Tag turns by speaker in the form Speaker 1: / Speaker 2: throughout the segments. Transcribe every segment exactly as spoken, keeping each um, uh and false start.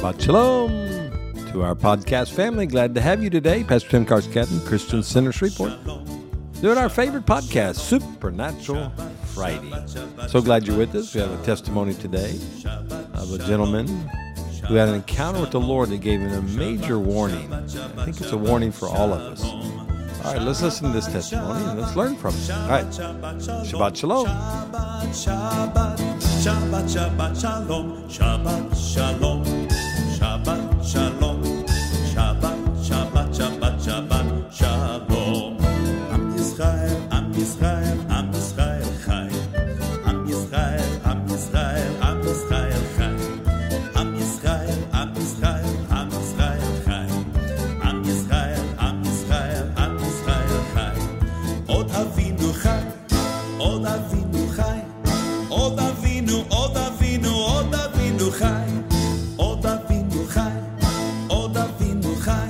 Speaker 1: Shabbat Shalom to our podcast family. Glad to have you today. Pastor Tim Carscadden, Christian Center Shreveport, doing our favorite podcast, Supernatural Friday. So glad you're with us. We have a testimony today of a gentleman who had an encounter with the Lord that gave him a major warning. I think it's a warning for all of us. All right, let's listen to this testimony and let's learn from it. All right, Shabbat Shalom.
Speaker 2: Shabbat, Shabbat, Shabbat Shalom, Shabbat Shalom, Shabbat Shalom, Shabbat, Shabbat, Shabbat, Shabbat Shalom. Am Yisrael, Am Yisrael, Am Yisrael Chai. Am Yisrael, Am Yisrael, Am Yisrael Chai. Am Yisrael, Am Yisrael, Am Yisrael Chai. Am Yisrael, Am Yisrael, Am Yisrael Chai. Od Avinu Chai, Od Avinu Chai. Od Avinu, Od Avinu, Od Avinu Chai. Od Avinu Chai, Od Avinu Chai.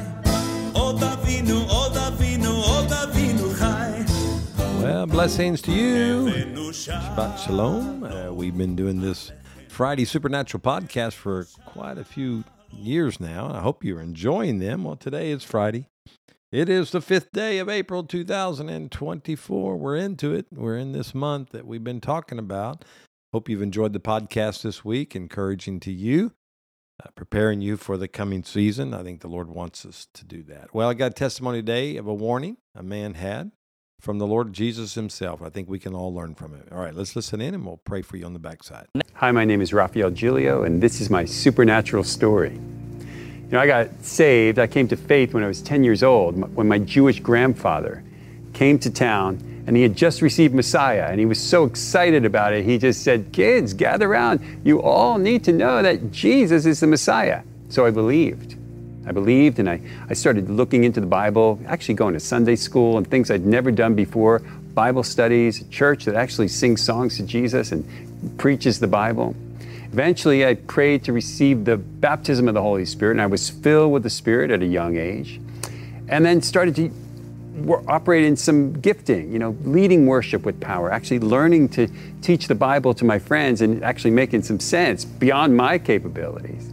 Speaker 2: Od Avinu, Od Avinu, Od Avinu Chai.
Speaker 1: Well, blessings to you. Shabbat Shalom. Uh, we've been doing this Friday Supernatural podcast for quite a few years now. I hope you're enjoying them. Well, today is Friday. It is the fifth day of April two thousand twenty-four. We're into it. We're in this month that we've been talking about. Hope you've enjoyed the podcast this week, encouraging to you, uh, preparing you for the coming season. I think the Lord wants us to do that. Well, I got a testimony today of a warning a man had from the Lord Jesus himself. I think we can all learn from it. All right, let's listen in and we'll pray for you on the backside.
Speaker 3: Hi, my name is Raphael Giglio, and this is my supernatural story. You know, I got saved, I came to faith when I was ten years old, when my Jewish grandfather came to town, and he had just received Messiah, and he was so excited about it, he just said, "Kids, gather around. You all need to know that Jesus is the Messiah." So I believed. I believed, and I, I started looking into the Bible, actually going to Sunday school and things I'd never done before, Bible studies, a church that actually sings songs to Jesus and preaches the Bible. Eventually, I prayed to receive the baptism of the Holy Spirit, and I was filled with the Spirit at a young age, and then started to operate in some gifting, you know, leading worship with power, actually learning to teach the Bible to my friends and actually making some sense beyond my capabilities.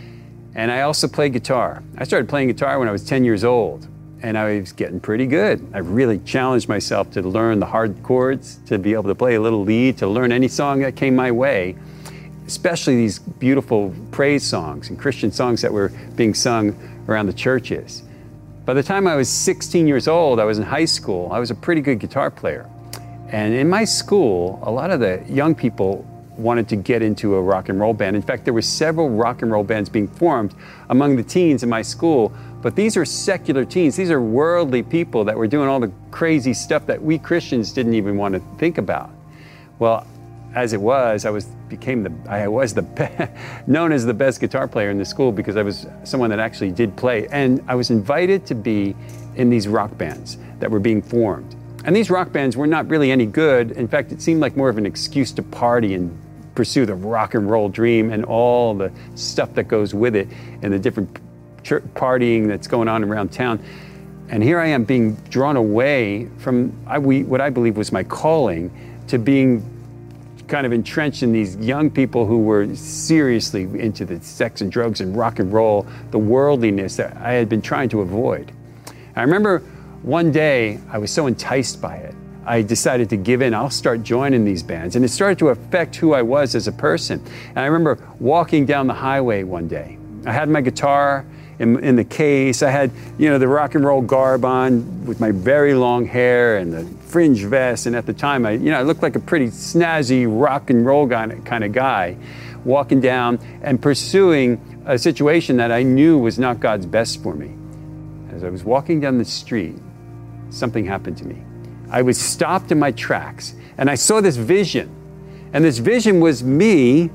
Speaker 3: And I also played guitar. I started playing guitar when I was ten years old, and I was getting pretty good. I really challenged myself to learn the hard chords, to be able to play a little lead, to learn any song that came my way, especially these beautiful praise songs and Christian songs that were being sung around the churches. By the time I was sixteen years old, I was in high school. I was a pretty good guitar player. And in my school, a lot of the young people wanted to get into a rock and roll band. In fact, there were several rock and roll bands being formed among the teens in my school, but these are secular teens. These are worldly people that were doing all the crazy stuff that we Christians didn't even want to think about. Well, as it was, I was became the I was the known as the best guitar player in the school because I was someone that actually did play, and I was invited to be in these rock bands that were being formed. And these rock bands were not really any good. In fact, it seemed like more of an excuse to party and pursue the rock and roll dream and all the stuff that goes with it and the different church partying that's going on around town. And here I am being drawn away from I, we, what I believe was my calling to being kind of entrenched in these young people who were seriously into the sex and drugs and rock and roll, the worldliness that I had been trying to avoid. I remember one day I was so enticed by it, I decided to give in. I'll start joining these bands. And it started to affect who I was as a person. And I remember walking down the highway one day. I had my guitar in, in the case. I had, you know, the rock and roll garb on with my very long hair and the fringe vest. And at the time, I, you know, I looked like a pretty snazzy rock and roll guy, kind of guy, walking down and pursuing a situation that I knew was not God's best for me. As I was walking down the street, something happened to me. I was stopped in my tracks, and I saw this vision. And this vision was me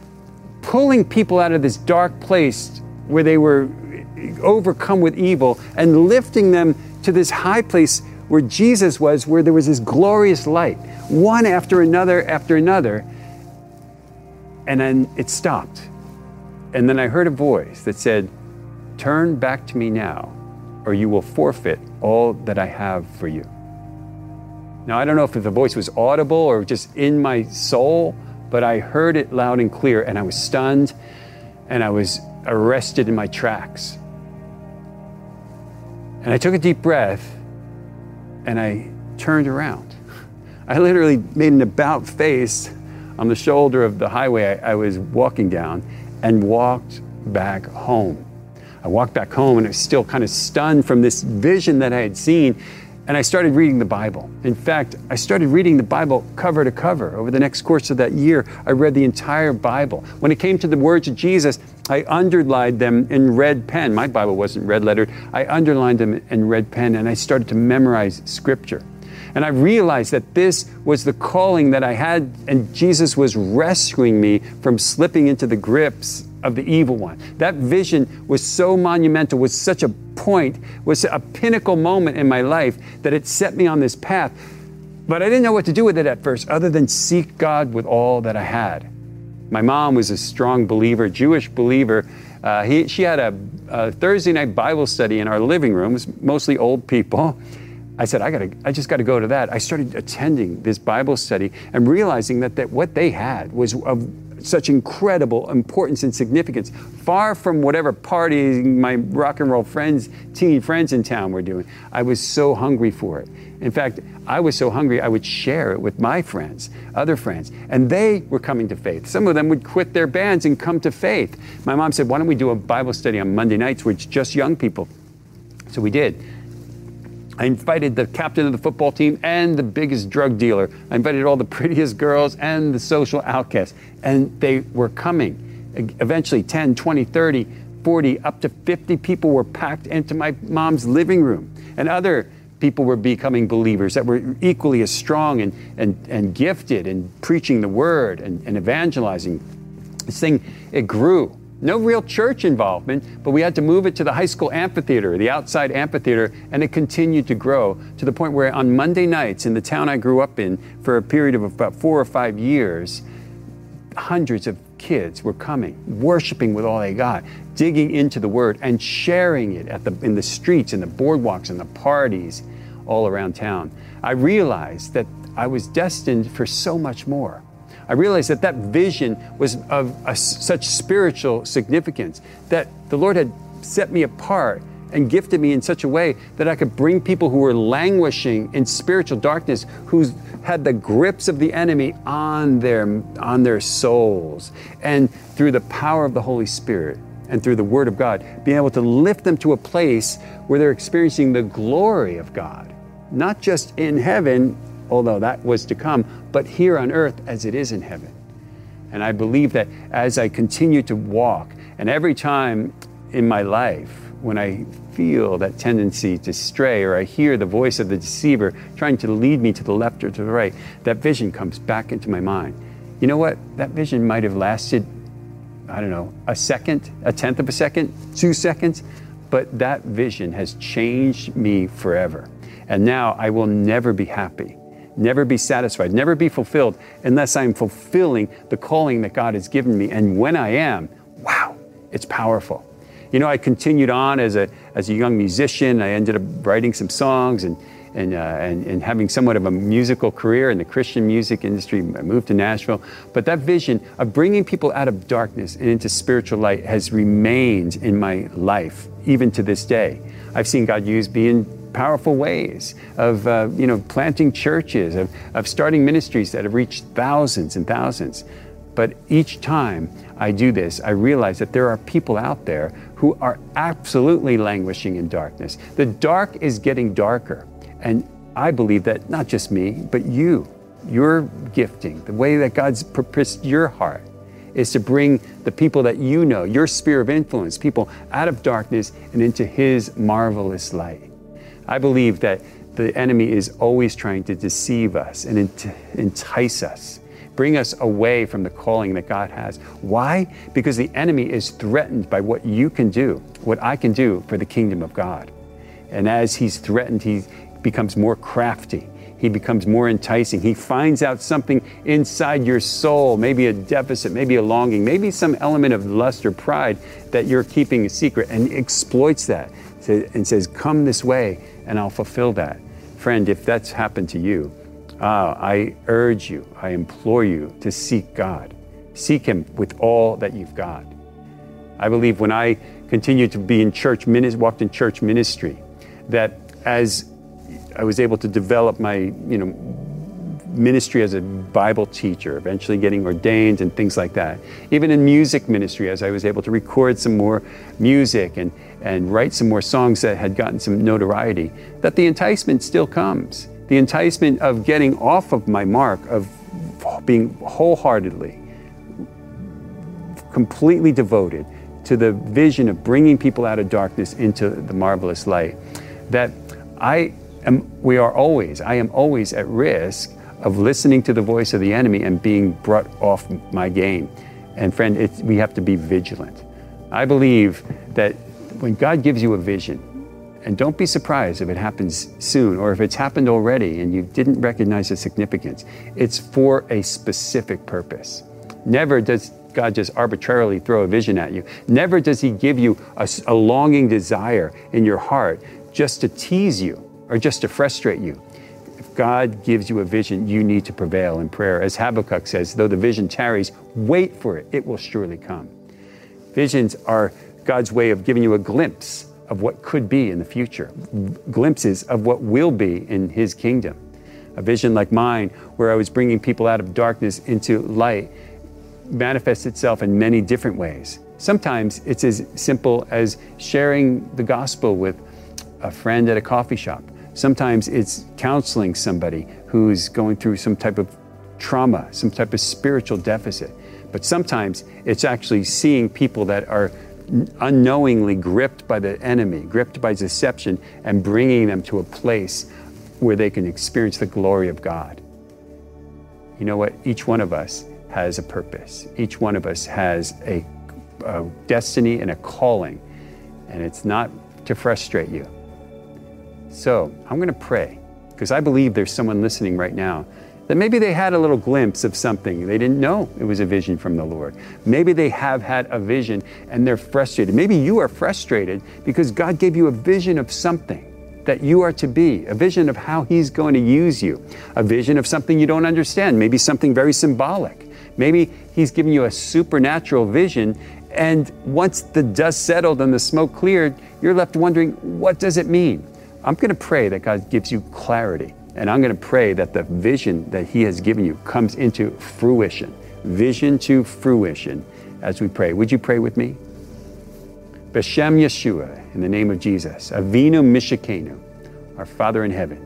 Speaker 3: pulling people out of this dark place where they were overcome with evil and lifting them to this high place where Jesus was, where there was this glorious light, one after another after another. And then it stopped. And then I heard a voice that said, "Turn back to me now, or you will forfeit all that I have for you." Now, I don't know if the voice was audible or just in my soul, but I heard it loud and clear, and I was stunned, and I was arrested in my tracks. And I took a deep breath and I turned around. I literally made an about face on the shoulder of the highway I, I was walking down and walked back home. I walked back home and I was still kind of stunned from this vision that I had seen. And I started reading the Bible. In fact, I started reading the Bible cover to cover. Over the next course of that year, I read the entire Bible. When it came to the words of Jesus, I underlined them in red pen. My Bible wasn't red lettered. I underlined them in red pen and I started to memorize scripture. And I realized that this was the calling that I had, and Jesus was rescuing me from slipping into the grips of the evil one. That vision was so monumental, was such a point, was a pinnacle moment in my life that it set me on this path. But I didn't know what to do with it at first, other than seek God with all that I had. My mom was a strong believer, Jewish believer. Uh, he, she had a, a Thursday night Bible study in our living room. It was mostly old people. I said, I gotta, I just got to go to that. I started attending this Bible study and realizing that, that what they had was of such incredible importance and significance, far from whatever partying my rock and roll friends, teen friends in town were doing. I was so hungry for it. In fact, I was so hungry I would share it with my friends, other friends, and they were coming to faith. Some of them would quit their bands and come to faith. My mom said, why don't we do a Bible study on Monday nights with just young people? So we did. I invited the captain of the football team and the biggest drug dealer. I invited all the prettiest girls and the social outcasts. And they were coming. Eventually ten, twenty, thirty, forty, up to fifty people were packed into my mom's living room. And other people were becoming believers that were equally as strong and, and, and gifted in preaching the word and, and evangelizing. This thing, it grew. No real church involvement, but we had to move it to the high school amphitheater, the outside amphitheater, and it continued to grow to the point where on Monday nights in the town I grew up in, for a period of about four or five years, hundreds of kids were coming, worshiping with all they got, digging into the word and sharing it at the, in the streets, in the boardwalks, and the parties all around town. I realized that I was destined for so much more. I realized that that vision was of a, such spiritual significance, that the Lord had set me apart and gifted me in such a way that I could bring people who were languishing in spiritual darkness, who had the grips of the enemy on their, on their souls, and through the power of the Holy Spirit and through the Word of God, being able to lift them to a place where they're experiencing the glory of God, not just in heaven, although that was to come, but here on earth as it is in heaven. And I believe that as I continue to walk, and every time in my life when I feel that tendency to stray, or I hear the voice of the deceiver trying to lead me to the left or to the right, that vision comes back into my mind. You know what? That vision might have lasted, I don't know, a second, a tenth of a second, two seconds, but that vision has changed me forever. And now I will never be happy, never be satisfied, never be fulfilled unless I'm fulfilling the calling that God has given me. And when I am, wow, it's powerful. You know, I continued on as a as a young musician. I ended up writing some songs and and, uh, and and having somewhat of a musical career in the Christian music industry. I moved to Nashville. But that vision of bringing people out of darkness and into spiritual light has remained in my life, even to this day. I've seen God use me in powerful ways of, uh, you know, planting churches, of, of starting ministries that have reached thousands and thousands. But each time I do this, I realize that there are people out there who are absolutely languishing in darkness. The dark is getting darker. And I believe that not just me, but you, your gifting, the way that God's purposed your heart is to bring the people that you know, your sphere of influence, people out of darkness and into His marvelous light. I believe that the enemy is always trying to deceive us and entice us, bring us away from the calling that God has. Why? Because the enemy is threatened by what you can do, what I can do for the kingdom of God. And as he's threatened, he becomes more crafty. He becomes more enticing. He finds out something inside your soul, maybe a deficit, maybe a longing, maybe some element of lust or pride that you're keeping a secret, and exploits that and says, come this way and I'll fulfill that. Friend, if that's happened to you, uh, I urge you, I implore you to seek God. Seek Him with all that you've got. I believe when I continued to be in church, walked in church ministry, that as I was able to develop my, you know, ministry as a Bible teacher, eventually getting ordained and things like that. Even in music ministry, as I was able to record some more music and, and write some more songs that had gotten some notoriety, that the enticement still comes. The enticement of getting off of my mark, of being wholeheartedly, completely devoted to the vision of bringing people out of darkness into the marvelous light, that I am, we are always, I am always at risk of listening to the voice of the enemy and being brought off my game. And friend, it's, we have to be vigilant. I believe that when God gives you a vision, and don't be surprised if it happens soon or if it's happened already and you didn't recognize the significance, it's for a specific purpose. Never does God just arbitrarily throw a vision at you. Never does he give you a, a longing desire in your heart just to tease you or just to frustrate you. If God gives you a vision, you need to prevail in prayer. As Habakkuk says, though the vision tarries, wait for it, it will surely come. Visions are God's way of giving you a glimpse of what could be in the future, glimpses of what will be in his kingdom. A vision like mine, where I was bringing people out of darkness into light, manifests itself in many different ways. Sometimes it's as simple as sharing the gospel with a friend at a coffee shop. Sometimes it's counseling somebody who's going through some type of trauma, some type of spiritual deficit. But sometimes it's actually seeing people that are unknowingly gripped by the enemy, gripped by deception, and bringing them to a place where they can experience the glory of God. You know what? Each one of us has a purpose. Each one of us has a, a destiny and a calling, and it's not to frustrate you. So I'm going to pray, because I believe there's someone listening right now that maybe they had a little glimpse of something. They didn't know it was a vision from the Lord. Maybe they have had a vision and they're frustrated. Maybe you are frustrated because God gave you a vision of something that you are to be, a vision of how he's going to use you, a vision of something you don't understand, maybe something very symbolic. Maybe he's given you a supernatural vision, and once the dust settled and the smoke cleared, you're left wondering, what does it mean? I'm going to pray that God gives you clarity. And I'm going to pray that the vision that he has given you comes into fruition, vision to fruition as we pray. Would you pray with me? B'Shem Yeshua, in the name of Jesus, Avinu Mishakenu, our Father in heaven.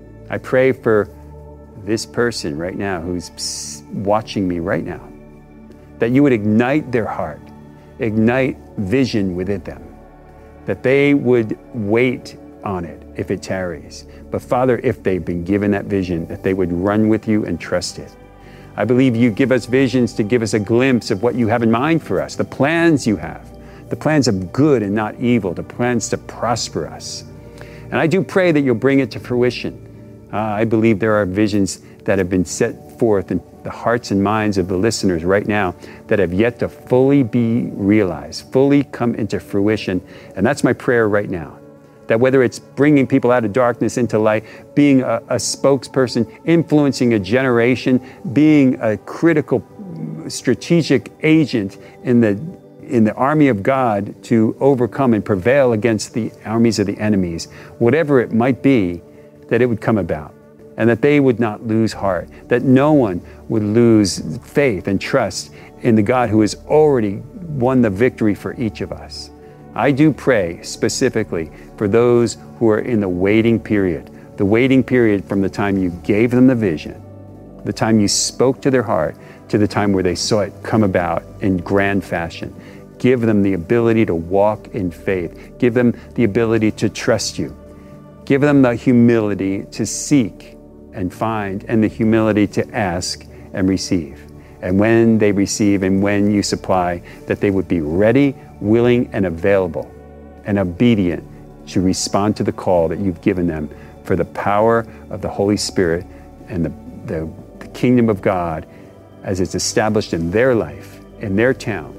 Speaker 3: I pray for this person right now who's watching me right now, that you would ignite their heart, ignite vision within them, that they would wait on it if it tarries. But Father, if they've been given that vision, that they would run with you and trust it. I believe you give us visions to give us a glimpse of what you have in mind for us, the plans you have, the plans of good and not evil, the plans to prosper us. And I do pray that you'll bring it to fruition. Uh, I believe there are visions that have been set forth in the hearts and minds of the listeners right now that have yet to fully be realized, fully come into fruition. And that's my prayer right now. That whether it's bringing people out of darkness into light, being a, a spokesperson, influencing a generation, being a critical, strategic agent in the, in the army of God to overcome and prevail against the armies of the enemies, whatever it might be, that it would come about. And that they would not lose heart, that no one would lose faith and trust in the God who has already won the victory for each of us. I do pray specifically for those who are in the waiting period, the waiting period from the time you gave them the vision, the time you spoke to their heart, to the time where they saw it come about in grand fashion. Give them the ability to walk in faith. Give them the ability to trust you. Give them the humility to seek and find, and the humility to ask and receive. And when they receive and when you supply, that they would be ready, willing, and available and obedient to respond to the call that you've given them for the power of the Holy Spirit and the, the, the kingdom of God as it's established in their life, in their town,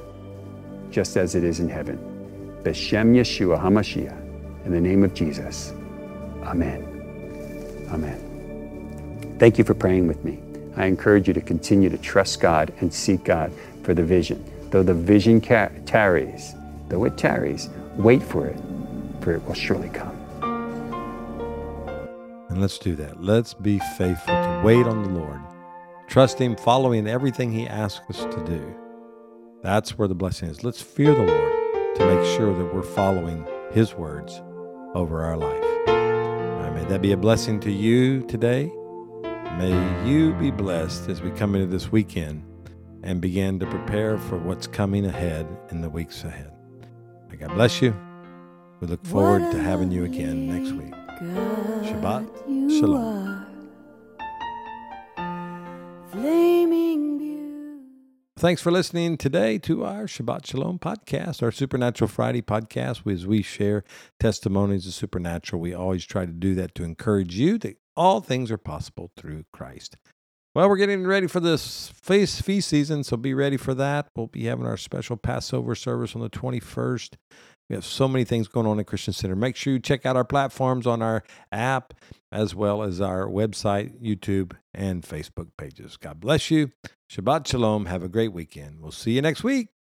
Speaker 3: just as it is in heaven. B'Shem Yeshua HaMashiach, in the name of Jesus. Amen. Amen. Thank you for praying with me. I encourage you to continue to trust God and seek God for the vision. though the vision ca- tarries, though it tarries, wait for it, for it will surely come.
Speaker 1: And let's do that. Let's be faithful to wait on the Lord. Trust Him, following everything He asks us to do. That's where the blessing is. Let's fear the Lord to make sure that we're following His words over our life. All right, may that be a blessing to you today. May you be blessed as we come into this weekend and begin to prepare for what's coming ahead in the weeks ahead. May God bless you. We look forward to having you again next week. Shabbat Shalom. Thanks for listening today to our Shabbat Shalom podcast, our Supernatural Friday podcast. As we share testimonies of supernatural, we always try to do that to encourage you that all things are possible through Christ. Well, we're getting ready for this feast season, so be ready for that. We'll be having our special Passover service on the twenty-first. We have so many things going on at Christian Center. Make sure you check out our platforms on our app, as well as our website, YouTube, and Facebook pages. God bless you. Shabbat Shalom. Have a great weekend. We'll see you next week.